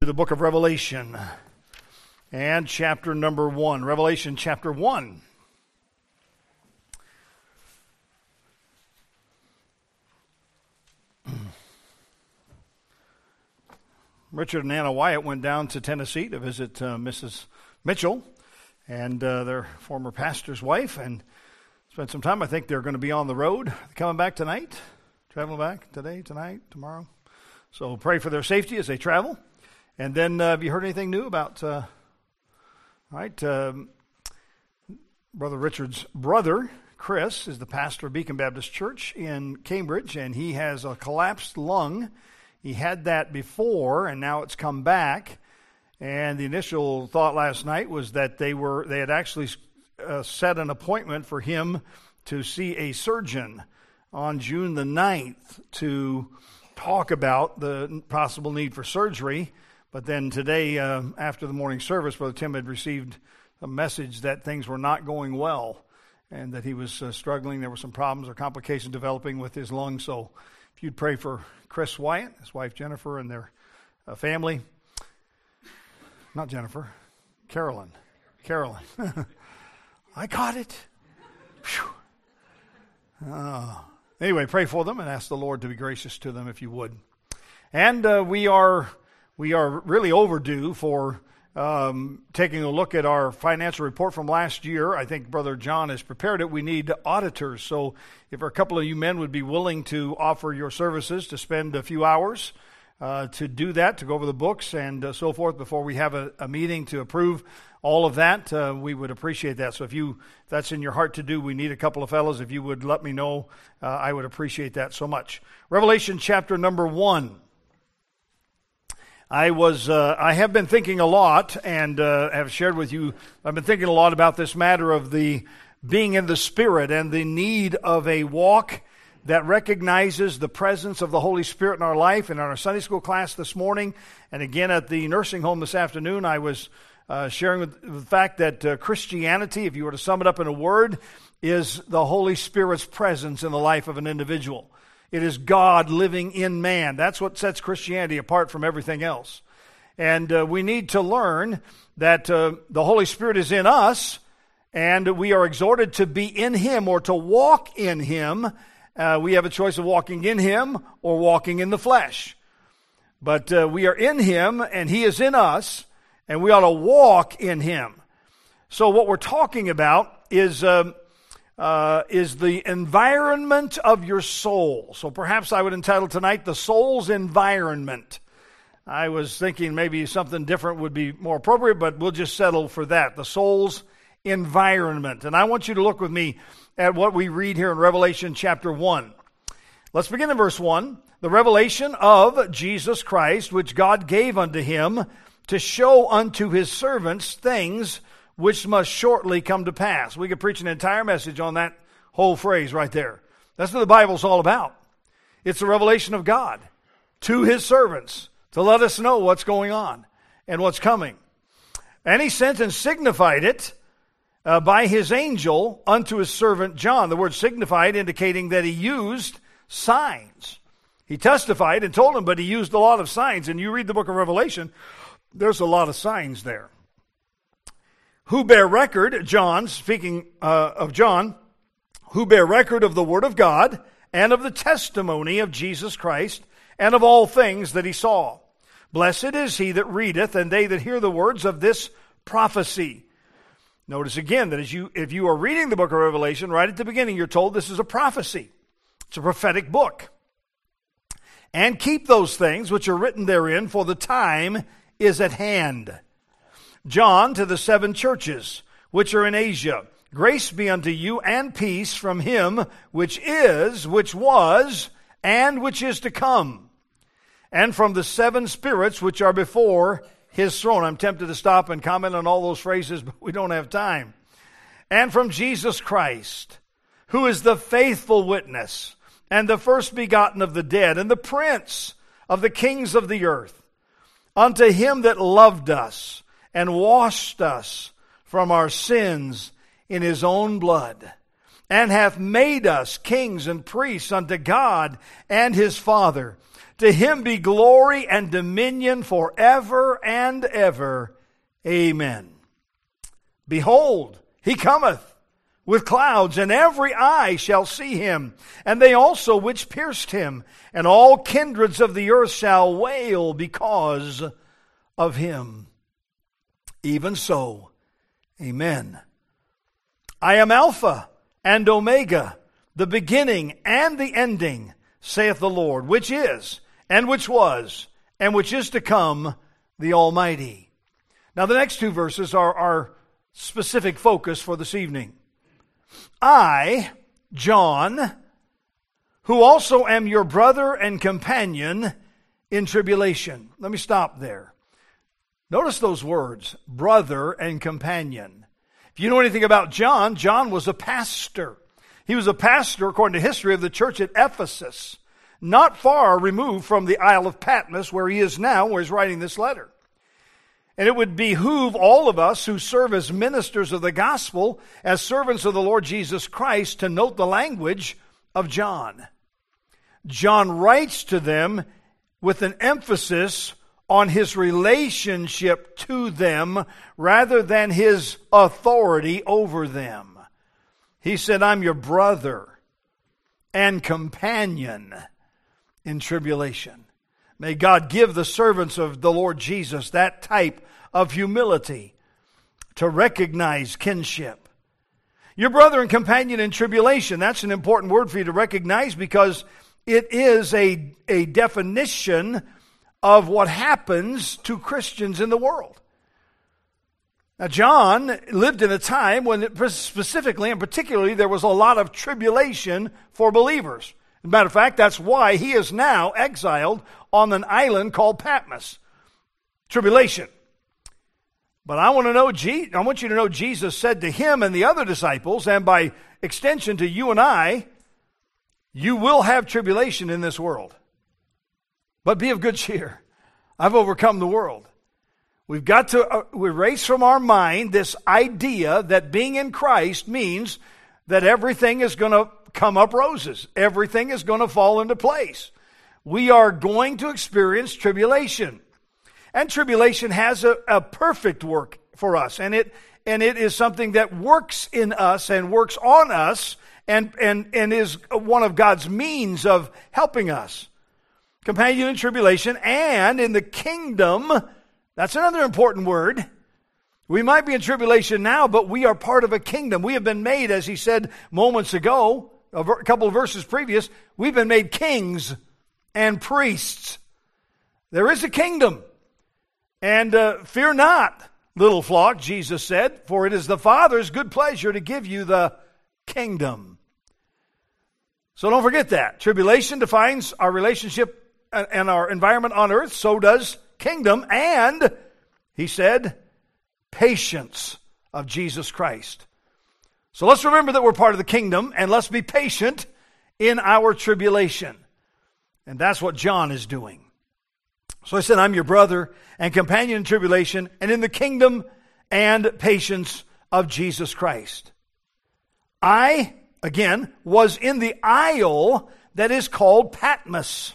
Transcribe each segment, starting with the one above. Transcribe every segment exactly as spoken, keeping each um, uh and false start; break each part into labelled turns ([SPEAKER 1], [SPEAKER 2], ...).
[SPEAKER 1] The book of Revelation and chapter number one. Revelation chapter one. Richard and Anna Wyatt went down to Tennessee to visit uh, Missus Mitchell and uh, their former pastor's wife and spent some time. I think they're going to be on the road. They're coming back tonight, traveling back today, tonight, tomorrow. So pray for their safety as they travel. And then, uh, have you heard anything new about, uh, all right, um, Brother Richard's brother, Chris, is the pastor of Beacon Baptist Church in Cambridge, and he has a collapsed lung. He had that before, and now it's come back. And the initial thought last night was that they were they had actually uh, set an appointment for him to see a surgeon on June the ninth to talk about the possible need for surgery. But then today, uh, after the morning service, Brother Tim had received a message that things were not going well and that he was uh, struggling. There were some problems or complications developing with his lungs. So if you'd pray for Chris Wyatt, his wife Jennifer, and their uh, family. Not Jennifer, Carolyn. Carolyn. I caught it. Uh, anyway, pray for them and ask the Lord to be gracious to them if you would. And uh, we are... We are really overdue for um, taking a look at our financial report from last year. I think Brother John has prepared it. We need auditors. So if a couple of you men would be willing to offer your services to spend a few hours uh, to do that, to go over the books and uh, so forth before we have a, a meeting to approve all of that, uh, we would appreciate that. So if you if that's in your heart to do, we need a couple of fellows. If you would let me know, uh, I would appreciate that so much. Revelation chapter number one. I was, uh, I have been thinking a lot and uh, have shared with you, I've been thinking a lot about this matter of the being in the Spirit and the need of a walk that recognizes the presence of the Holy Spirit in our life. And in our Sunday school class this morning, and again at the nursing home this afternoon, I was uh, sharing with the fact that uh, Christianity, if you were to sum it up in a word, is the Holy Spirit's presence in the life of an individual. It is God living in man. That's what sets Christianity apart from everything else. And uh, we need to learn that uh, the Holy Spirit is in us, and we are exhorted to be in Him or to walk in Him. Uh, we have a choice of walking in Him or walking in the flesh. But uh, we are in Him, and He is in us, and we ought to walk in Him. So what we're talking about is... Um, Uh, is the environment of your soul. So perhaps I would entitle tonight, The Soul's Environment. I was thinking maybe something different would be more appropriate, but we'll just settle for that. The soul's environment. And I want you to look with me at what we read here in Revelation chapter one. Let's begin in verse one. The revelation of Jesus Christ, which God gave unto him to show unto his servants things which must shortly come to pass. We could preach an entire message on that whole phrase right there. That's what the Bible's all about. It's the revelation of God to his servants to let us know what's going on and what's coming. And he sent and signified it uh, by his angel unto his servant John. The word signified indicating that he used signs. He testified and told him, but he used a lot of signs. And you read the book of Revelation, there's a lot of signs there. Who bear record, John, speaking uh, of John, who bear record of the word of God and of the testimony of Jesus Christ and of all things that he saw. Blessed is he that readeth and they that hear the words of this prophecy. Notice again that as you, if you are reading the book of Revelation, right at the beginning, you're told this is a prophecy. It's a prophetic book. And keep those things which are written therein, for the time is at hand. John to the seven churches which are in Asia. Grace be unto you and peace from him which is, which was, and which is to come. And from the seven spirits which are before his throne. I'm tempted to stop and comment on all those phrases, but we don't have time. And from Jesus Christ, who is the faithful witness, and the first begotten of the dead, and the prince of the kings of the earth. Unto him that loved us, and washed us from our sins in his own blood, and hath made us kings and priests unto God and his Father. To him be glory and dominion forever and ever. Amen. Behold, he cometh with clouds, and every eye shall see him, and they also which pierced him, and all kindreds of the earth shall wail because of him. Even so, amen. I am Alpha and Omega, the beginning and the ending, saith the Lord, which is, and which was, and which is to come, the Almighty. Now the next two verses are our specific focus for this evening. I, John, who also am your brother and companion in tribulation. Let me stop there. Notice those words, brother and companion. If you know anything about John, John was a pastor. He was a pastor, according to history, of the church at Ephesus, not far removed from the Isle of Patmos, where he is now, where he's writing this letter. And it would behoove all of us who serve as ministers of the gospel, as servants of the Lord Jesus Christ, to note the language of John. John writes to them with an emphasis on his relationship to them rather than his authority over them. He said, I'm your brother and companion in tribulation. May God give the servants of the Lord Jesus that type of humility to recognize kinship. Your brother and companion in tribulation, that's an important word for you to recognize because it is a, a definition of what happens to Christians in the world. Now, John lived in a time when it, specifically and particularly there was a lot of tribulation for believers. As a matter of fact, that's why he is now exiled on an island called Patmos. Tribulation. But I want to know, I want you to know Jesus said to him and the other disciples, and by extension to you and I, you will have tribulation in this world. But be of good cheer. I've overcome the world. We've got to uh, erase from our mind this idea that being in Christ means that everything is going to come up roses. Everything is going to fall into place. We are going to experience tribulation. And tribulation has a, a perfect work for us. And it and it is something that works in us and works on us and, and, and is one of God's means of helping us. Companion in tribulation and in the kingdom. That's another important word. We might be in tribulation now, but we are part of a kingdom. We have been made, as he said moments ago, a couple of verses previous, we've been made kings and priests. There is a kingdom. And uh, fear not, little flock, Jesus said, for it is the Father's good pleasure to give you the kingdom. So don't forget that. Tribulation defines our relationship and our environment on earth. So does kingdom. And, he said, patience of Jesus Christ. So let's remember that we're part of the kingdom, and let's be patient in our tribulation. And that's what John is doing. So I said, I'm your brother and companion in tribulation and in the kingdom and patience of Jesus Christ. I, again, was in the isle that is called Patmos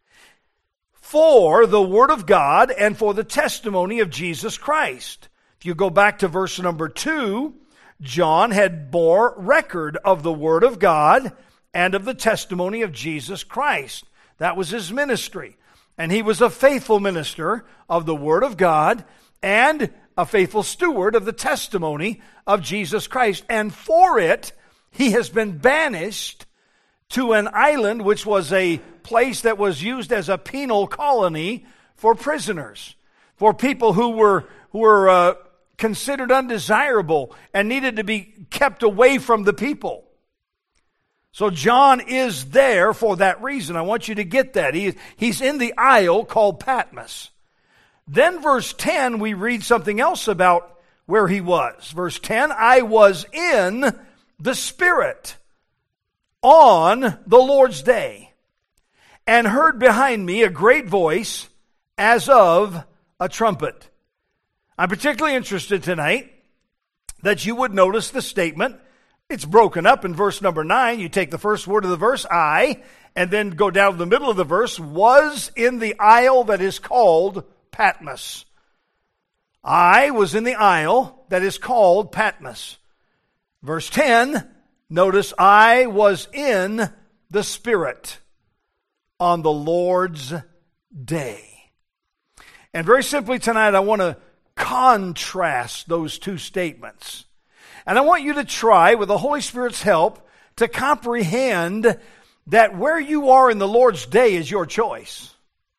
[SPEAKER 1] for the word of God and for the testimony of Jesus Christ. If you go back to verse number two, John had bore record of the word of God and of the testimony of Jesus Christ. That was his ministry. And he was a faithful minister of the word of God and a faithful steward of the testimony of Jesus Christ. And for it, he has been banished to an island which was a place that was used as a penal colony for prisoners, for people who were, who were uh, considered undesirable and needed to be kept away from the people. So John is there for that reason. I want you to get that. He, he's in the isle called Patmos. Then verse ten, we read something else about where he was. Verse ten, I was in the Spirit on the Lord's day, and heard behind me a great voice as of a trumpet. I'm particularly interested tonight that you would notice the statement. It's broken up in verse number nine. You take the first word of the verse, I, and then go down to the middle of the verse, was in the isle that is called Patmos. I was in the isle that is called Patmos. Verse ten, notice, I was in the Spirit on the Lord's day. And very simply tonight, I want to contrast those two statements. And I want you to try, with the Holy Spirit's help, to comprehend that where you are in the Lord's day is your choice.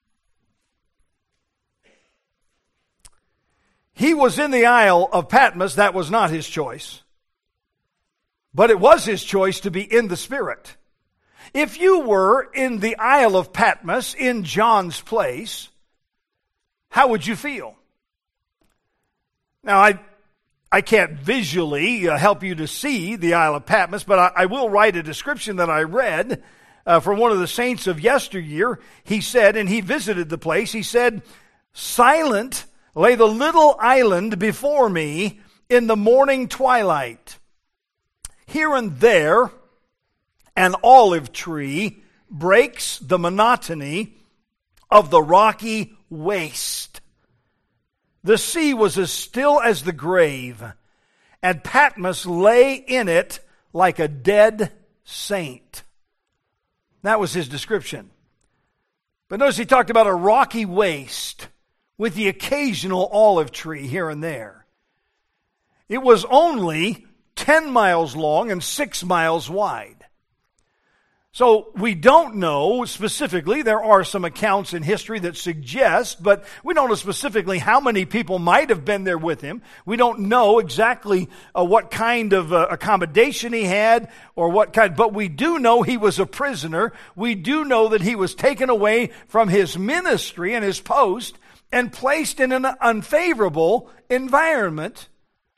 [SPEAKER 1] He was in the Isle of Patmos. That was not his choice. But it was his choice to be in the Spirit. If you were in the Isle of Patmos, in John's place, how would you feel? Now, I I can't visually uh, help you to see the Isle of Patmos, but I, I will write a description that I read uh, from one of the saints of yesteryear. He said, and he visited the place, he said, silent lay the little island before me in the morning twilight. Here and there, an olive tree breaks the monotony of the rocky waste. The sea was as still as the grave, and Patmos lay in it like a dead saint. That was his description. But notice he talked about a rocky waste with the occasional olive tree here and there. It was only ten miles long and six miles wide. So we don't know specifically. There are some accounts in history that suggest, but we don't know specifically how many people might have been there with him. We don't know exactly uh, what kind of uh, accommodation he had or what kind, but we do know he was a prisoner. We do know that he was taken away from his ministry and his post and placed in an unfavorable environment.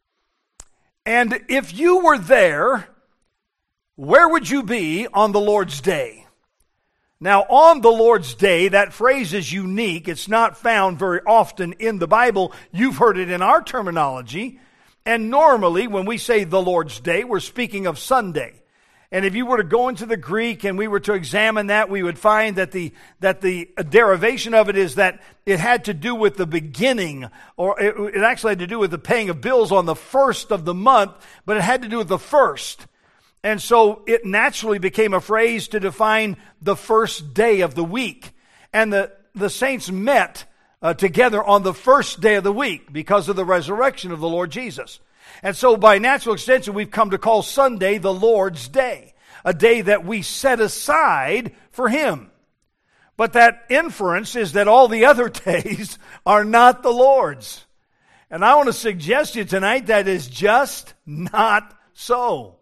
[SPEAKER 1] And if you were there, where would you be on the Lord's day? Now, on the Lord's day, that phrase is unique. It's not found very often in the Bible. You've heard it in our terminology. And normally, when we say the Lord's day, we're speaking of Sunday. And if you were to go into the Greek and we were to examine that, we would find that the that the derivation of it is that it had to do with the beginning, or it, it actually had to do with the paying of bills on the first of the month, but it had to do with the first. And so it naturally became a phrase to define the first day of the week. And the, the saints met uh, together on the first day of the week because of the resurrection of the Lord Jesus. And so by natural extension, we've come to call Sunday the Lord's Day, a day that we set aside for Him. But that inference is that all the other days are not the Lord's. And I want to suggest to you tonight that is just not so.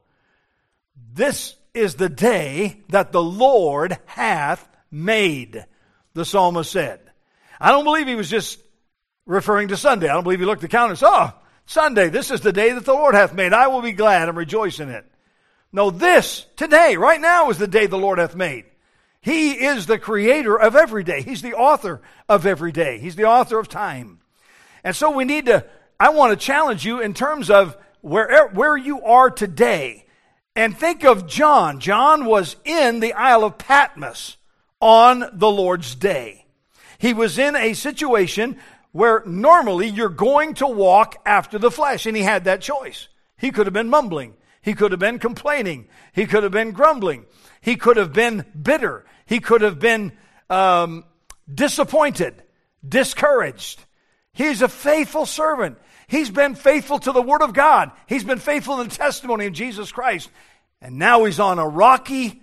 [SPEAKER 1] This is the day that the Lord hath made, the psalmist said. I don't believe he was just referring to Sunday. I don't believe he looked at the calendar and said, oh, Sunday, this is the day that the Lord hath made. I will be glad and rejoice in it. No, this, today, right now is the day the Lord hath made. He is the creator of every day. He's the author of every day. He's the author of time. And so we need to, I want to challenge you in terms of where, where you are today. And think of John. John was in the Isle of Patmos on the Lord's day. He was in a situation where normally you're going to walk after the flesh, and he had that choice. He could have been mumbling. He could have been complaining. He could have been grumbling. He could have been bitter. He could have been um, disappointed, discouraged. He's a faithful servant. He's been faithful to the Word of God. He's been faithful in the testimony of Jesus Christ. And now he's on a rocky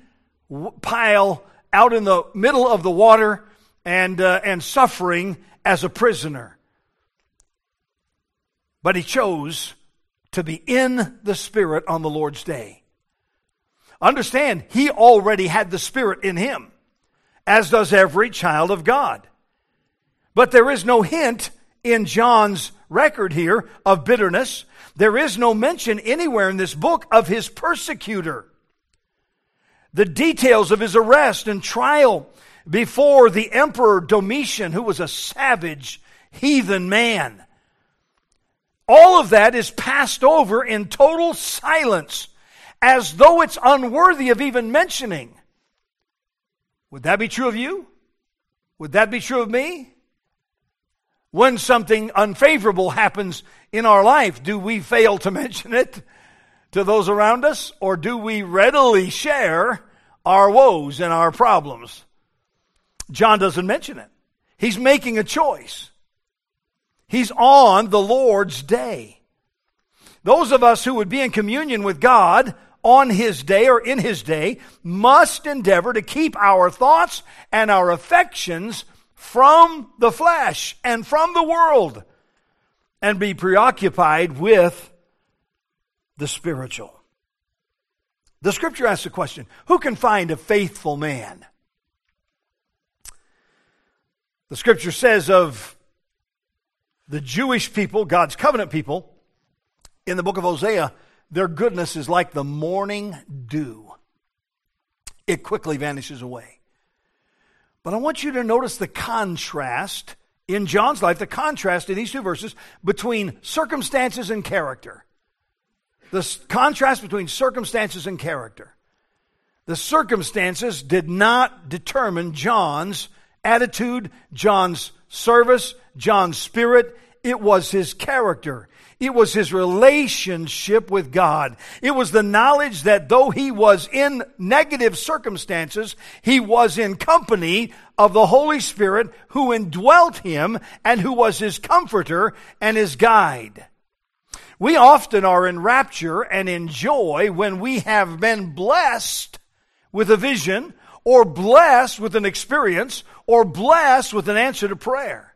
[SPEAKER 1] pile out in the middle of the water and, uh, and suffering as a prisoner. But he chose to be in the Spirit on the Lord's day. Understand, he already had the Spirit in him, as does every child of God. But there is no hint in John's record here of bitterness. There is no mention anywhere in this book of his persecutor. The details of his arrest and trial before the Emperor Domitian, who was a savage, heathen man. All of that is passed over in total silence, as though it's unworthy of even mentioning. Would that be true of you? Would that be true of me? When something unfavorable happens in our life, do we fail to mention it to those around us? Or do we readily share our woes and our problems? John doesn't mention it. He's making a choice. He's on the Lord's day. Those of us who would be in communion with God on His day or in His day must endeavor to keep our thoughts and our affections from the flesh and from the world and be preoccupied with the spiritual. The Scripture asks the question, who can find a faithful man? The Scripture says of the Jewish people, God's covenant people, in the book of Hosea, their goodness is like the morning dew. It quickly vanishes away. But I want you to notice the contrast in John's life, the contrast in these two verses between circumstances and character. The contrast between circumstances and character. The circumstances did not determine John's attitude, John's service, John's spirit. It was his character. It was his relationship with God. It was the knowledge that though he was in negative circumstances, he was in company of the Holy Spirit who indwelt him and who was his comforter and his guide. We often are in rapture and in joy when we have been blessed with a vision or blessed with an experience or blessed with an answer to prayer.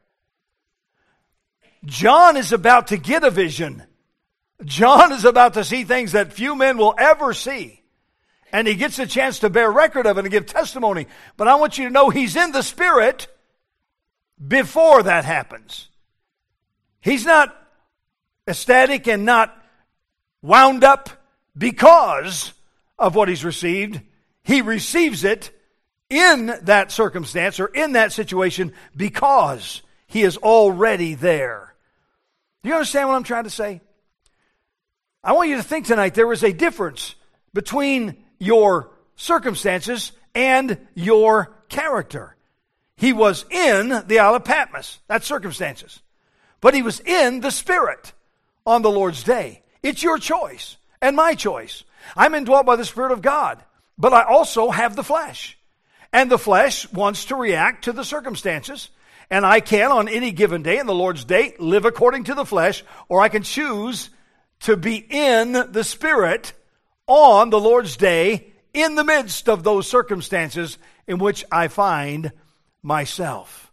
[SPEAKER 1] John is about to get a vision. John is about to see things that few men will ever see. And he gets a chance to bear record of it and give testimony. But I want you to know he's in the Spirit before that happens. He's not ecstatic and not wound up because of what he's received. He receives it in that circumstance or in that situation because he is already there. Do you understand what I'm trying to say? I want you to think tonight there is a difference between your circumstances and your character. He was in the Isle of Patmos. That's circumstances. But he was in the Spirit on the Lord's day. It's your choice and my choice. I'm indwelt by the Spirit of God, but I also have the flesh. And the flesh wants to react to the circumstances. And I can, on any given day, in the Lord's day, live according to the flesh, or I can choose to be in the Spirit on the Lord's day in the midst of those circumstances in which I find myself.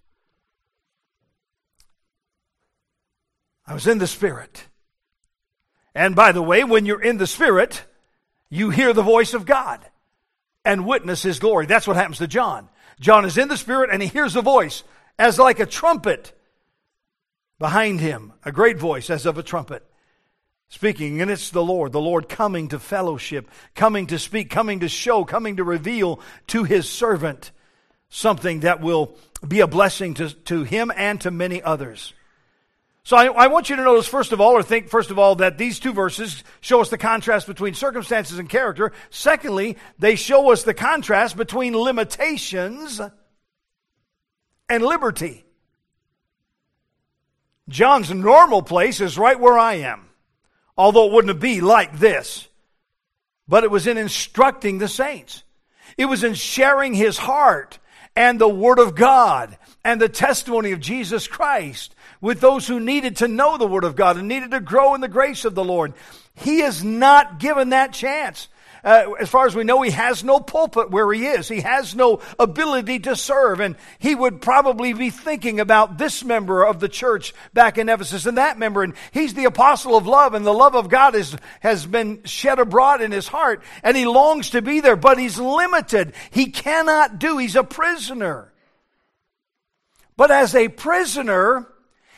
[SPEAKER 1] I was in the Spirit. And by the way, when you're in the Spirit, you hear the voice of God and witness His glory. That's what happens to John. John is in the Spirit and he hears the voice as like a trumpet behind him, a great voice as of a trumpet speaking. And it's the Lord, the Lord coming to fellowship, coming to speak, coming to show, coming to reveal to His servant something that will be a blessing to, to him and to many others. So I, I want you to notice, first of all, or think, first of all, that these two verses show us the contrast between circumstances and character. Secondly, they show us the contrast between limitations and liberty. John's normal place is right where I am, although it wouldn't be like this. But it was in instructing the saints. It was in sharing his heart and the Word of God and the testimony of Jesus Christ with those who needed to know the Word of God and needed to grow in the grace of the Lord. He is not given that chance. Uh, as far as we know, he has no pulpit where he is. He has no ability to serve. And he would probably be thinking about this member of the church back in Ephesus and that member. And he's the apostle of love, and the love of God is, has been shed abroad in his heart. And he longs to be there, but he's limited. He cannot do. He's a prisoner. But as a prisoner,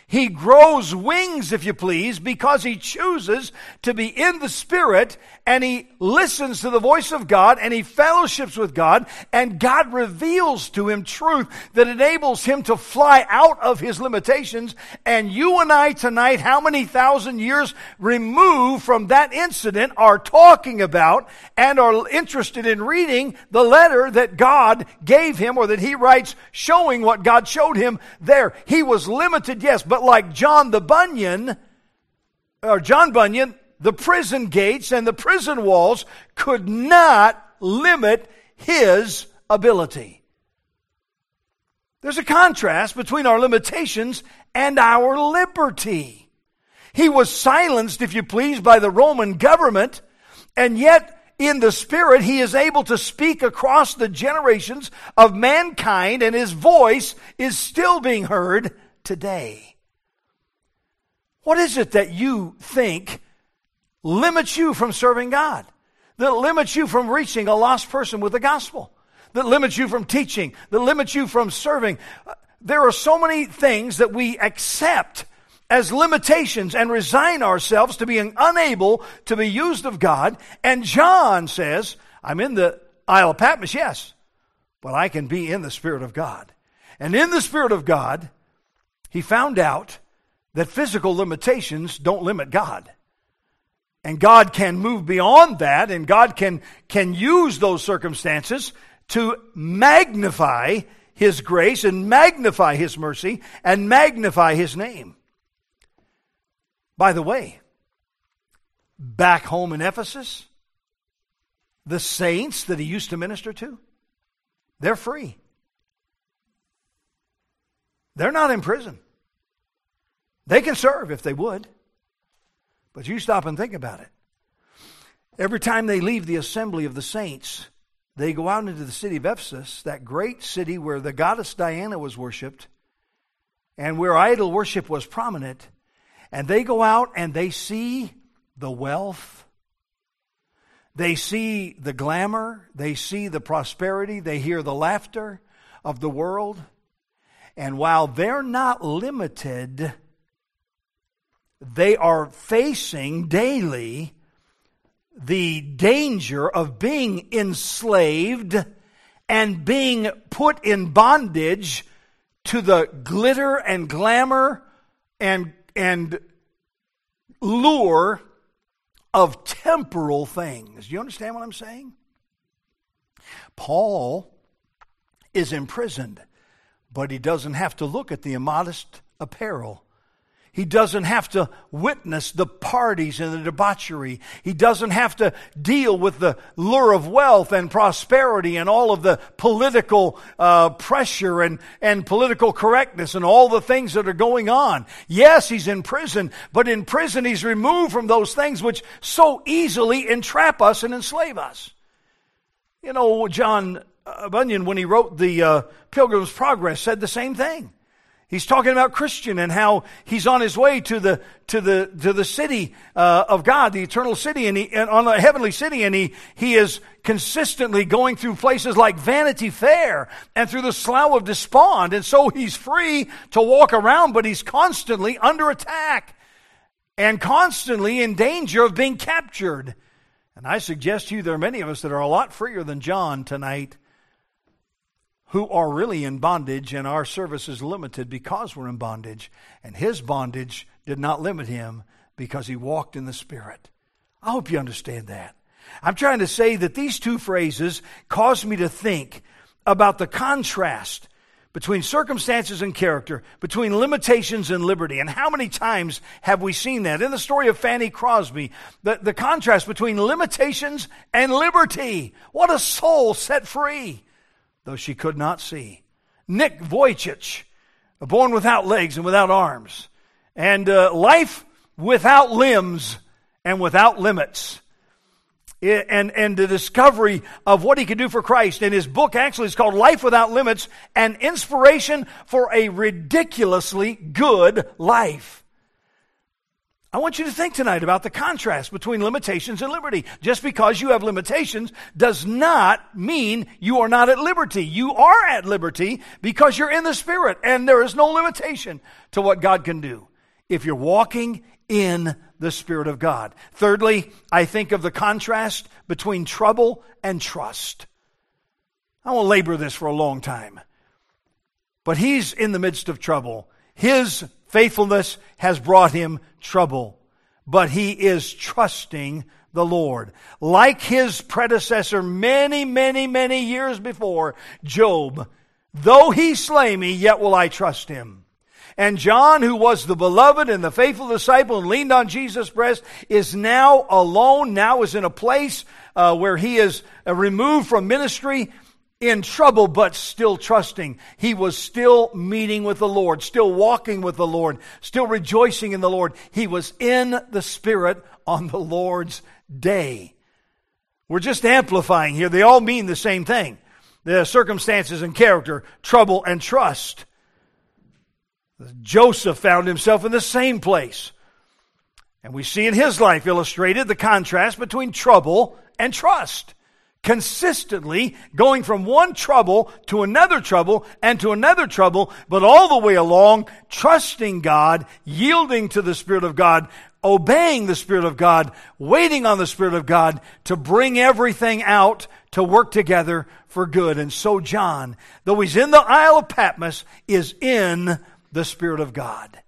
[SPEAKER 1] He grows wings, if you please, because he chooses to be in the Spirit, and he listens to the voice of God, and he fellowships with God, and God reveals to him truth that enables him to fly out of his limitations. And you and I tonight, how many thousand years removed from that incident, are talking about and are interested in reading the letter that God gave him, or that he writes, showing what God showed him there. He was limited, yes, but like John the Bunyan, or John Bunyan, the prison gates and the prison walls could not limit his ability. There's a contrast between our limitations and our liberty. He was silenced, if you please, by the Roman government, and yet in the Spirit he is able to speak across the generations of mankind, and his voice is still being heard today. What is it that you think limits you from serving God? That limits you from reaching a lost person with the gospel? That limits you from teaching? That limits you from serving? There are so many things that we accept as limitations and resign ourselves to being unable to be used of God. And John says, I'm in the Isle of Patmos, yes, but I can be in the Spirit of God. And in the Spirit of God, he found out that physical limitations don't limit God. And God can move beyond that, and God can, can use those circumstances to magnify his grace and magnify his mercy and magnify his name. By the way, back home in Ephesus, the saints that he used to minister to, they're free. They're not in prison. They can serve if they would. But you stop and think about it. Every time they leave the assembly of the saints, they go out into the city of Ephesus, that great city where the goddess Diana was worshipped and where idol worship was prominent. And they go out and they see the wealth. They see the glamour. They see the prosperity. They hear the laughter of the world. And while they're not limited, they are facing daily the danger of being enslaved and being put in bondage to the glitter and glamour and, and lure of temporal things. Do you understand what I'm saying? Paul is imprisoned, but he doesn't have to look at the immodest apparel. He doesn't have to witness the parties and the debauchery. He doesn't have to deal with the lure of wealth and prosperity and all of the political uh, pressure and, and political correctness and all the things that are going on. Yes, he's in prison, but in prison he's removed from those things which so easily entrap us and enslave us. You know, John Bunyan, when he wrote the uh, Pilgrim's Progress, said the same thing. He's talking about Christian and how he's on his way to the to the to the city uh, of God, the eternal city, and, he, and on the heavenly city, and he he is consistently going through places like Vanity Fair and through the Slough of Despond, and so he's free to walk around, but he's constantly under attack and constantly in danger of being captured. And I suggest to you there are many of us that are a lot freer than John tonight, who are really in bondage, and our service is limited because we're in bondage. And his bondage did not limit him because he walked in the Spirit. I hope you understand that. I'm trying to say that these two phrases cause me to think about the contrast between circumstances and character, between limitations and liberty. And how many times have we seen that? In the story of Fanny Crosby, the, the contrast between limitations and liberty. What a soul set free, though she could not see. Nick Vujicic, born without legs and without arms. And uh, life without limbs and without limits. It, and, and the discovery of what he could do for Christ. And his book actually is called Life Without Limits, an inspiration for a ridiculously good life. I want you to think tonight about the contrast between limitations and liberty. Just because you have limitations does not mean you are not at liberty. You are at liberty because you're in the Spirit, and there is no limitation to what God can do if you're walking in the Spirit of God. Thirdly, I think of the contrast between trouble and trust. I won't labor this for a long time, but he's in the midst of trouble. His faithfulness has brought him trouble, but he is trusting the Lord. Like his predecessor many, many, many years before, Job, though he slay me, yet will I trust him. And John, who was the beloved and the faithful disciple and leaned on Jesus' breast, is now alone, now is in a place uh, where he is uh, removed from ministry, in trouble, but still trusting. He was still meeting with the Lord, still walking with the Lord, still rejoicing in the Lord. He was in the Spirit on the Lord's day. We're just amplifying here. They all mean the same thing. The circumstances and character, trouble and trust. Joseph found himself in the same place. And we see in his life illustrated the contrast between trouble and trust. Consistently going from one trouble to another trouble and to another trouble, but all the way along, trusting God, yielding to the Spirit of God, obeying the Spirit of God, waiting on the Spirit of God to bring everything out to work together for good. And so John, though he's in the Isle of Patmos, is in the Spirit of God.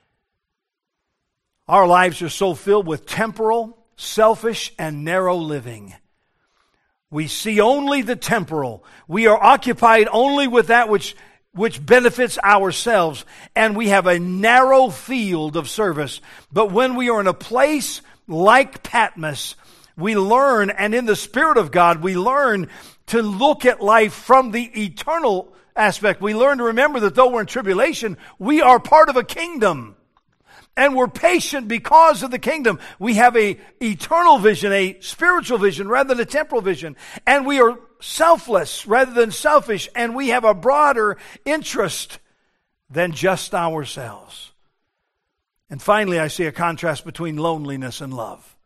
[SPEAKER 1] Our lives are so filled with temporal, selfish, and narrow living. We see only the temporal. We are occupied only with that which, which benefits ourselves. And we have a narrow field of service. But when we are in a place like Patmos, we learn, and in the Spirit of God, we learn to look at life from the eternal aspect. We learn to remember that though we're in tribulation, we are part of a kingdom. And we're patient because of the kingdom. We have a eternal vision, a spiritual vision rather than a temporal vision. And we are selfless rather than selfish. And we have a broader interest than just ourselves. And finally, I see a contrast between loneliness and love.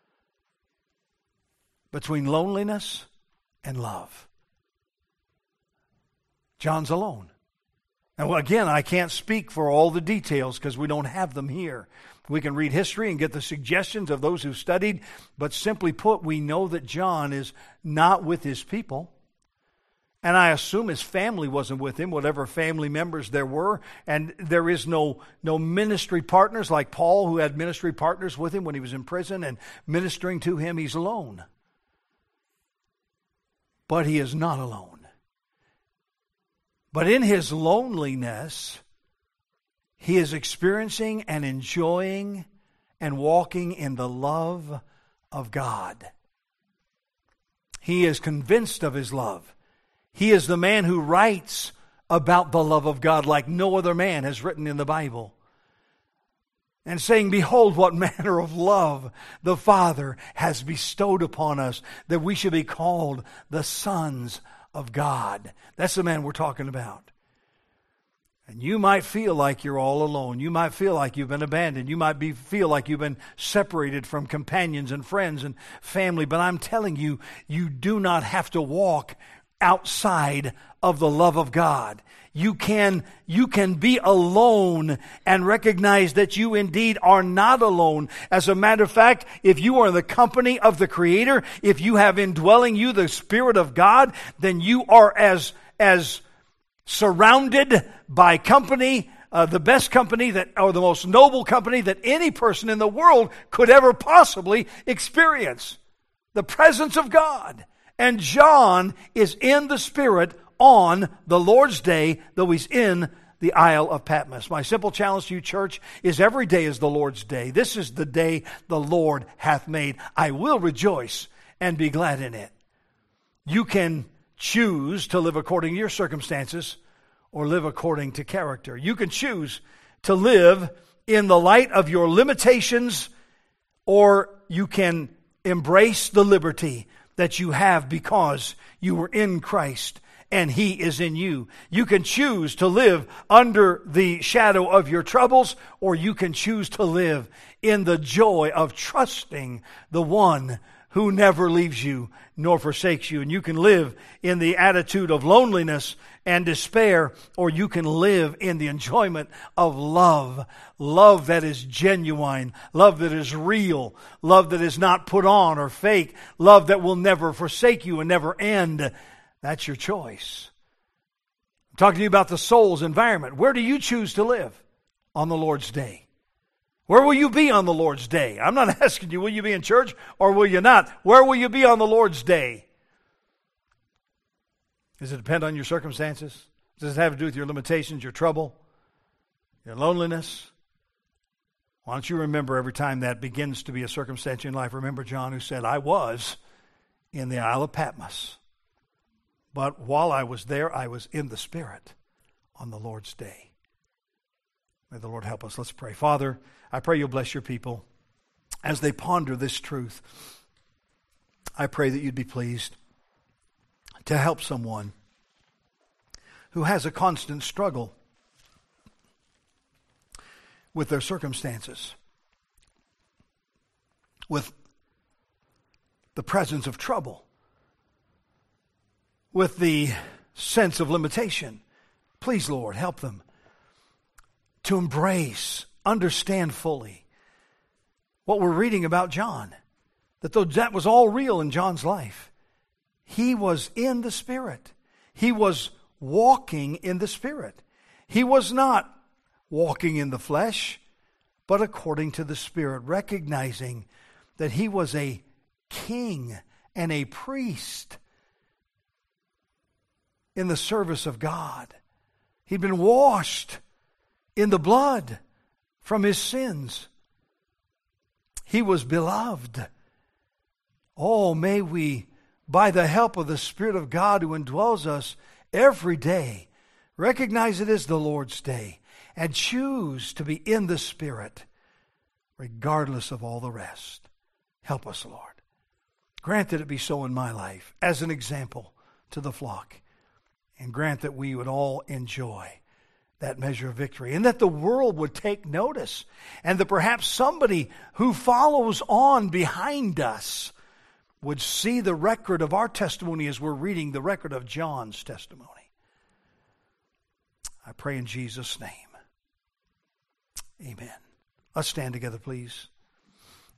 [SPEAKER 1] Between loneliness and love. John's alone. Now, again, I can't speak for all the details because we don't have them here. We can read history and get the suggestions of those who studied, but simply put, we know that John is not with his people. And I assume his family wasn't with him, whatever family members there were. And there is no, no ministry partners like Paul, who had ministry partners with him when he was in prison and ministering to him. He's alone. But he is not alone. But in his loneliness, he is experiencing and enjoying and walking in the love of God. He is convinced of his love. He is the man who writes about the love of God like no other man has written in the Bible. And saying, behold, what manner of love the Father has bestowed upon us, that we should be called the sons of God. That's the man we're talking about. And you might feel like you're all alone. You might feel like you've been abandoned. You might be feel like you've been separated from companions and friends and family. But I'm telling you, you do not have to walk outside of the love of God. You can, you can be alone and recognize that you indeed are not alone. As a matter of fact, if you are in the company of the Creator, if you have indwelling you the Spirit of God, then you are as, as surrounded by company, uh, the best company that, or the most noble company that any person in the world could ever possibly experience. The presence of God. And John is in the Spirit on the Lord's day, though he's in the Isle of Patmos. My simple challenge to you, church, is every day is the Lord's day. This is the day the Lord hath made. I will rejoice and be glad in it. You can choose to live according to your circumstances or live according to character. You can choose to live in the light of your limitations, or you can embrace the liberty that you have because you were in Christ and He is in you. You can choose to live under the shadow of your troubles, or you can choose to live in the joy of trusting the one who never leaves you nor forsakes you. And you can live in the attitude of loneliness and despair, or you can live in the enjoyment of love. Love that is genuine, love that is real, love that is not put on or fake, love that will never forsake you and never end. That's your choice. I'm talking to you about the soul's environment. Where do you choose to live on the Lord's day? Where will you be on the Lord's day? I'm not asking you, will you be in church or will you not? Where will you be on the Lord's day? Does it depend on your circumstances? Does it have to do with your limitations, your trouble, your loneliness? Why don't you remember every time that begins to be a circumstance in life, remember John who said, I was in the Isle of Patmos, but while I was there, I was in the Spirit on the Lord's day. May the Lord help us. Let's pray. Father, I pray you'll bless your people as they ponder this truth. I pray that you'd be pleased to help someone who has a constant struggle with their circumstances, with the presence of trouble, with the sense of limitation. Please, Lord, help them to embrace, understand fully what we're reading about John, that though that was all real in John's life, he was in the Spirit. He was walking in the Spirit. He was not walking in the flesh, but according to the Spirit, recognizing that he was a king and a priest in the service of God. He'd been washed in the blood from his sins. He was beloved. Oh, may we, by the help of the Spirit of God who indwells us every day, recognize it is the Lord's day and choose to be in the Spirit regardless of all the rest. Help us, Lord. Grant that it be so in my life as an example to the flock, and grant that we would all enjoy that measure of victory, and that the world would take notice, and that perhaps somebody who follows on behind us would see the record of our testimony as we're reading the record of John's testimony. I pray in Jesus' name. Amen. Let's stand together, please.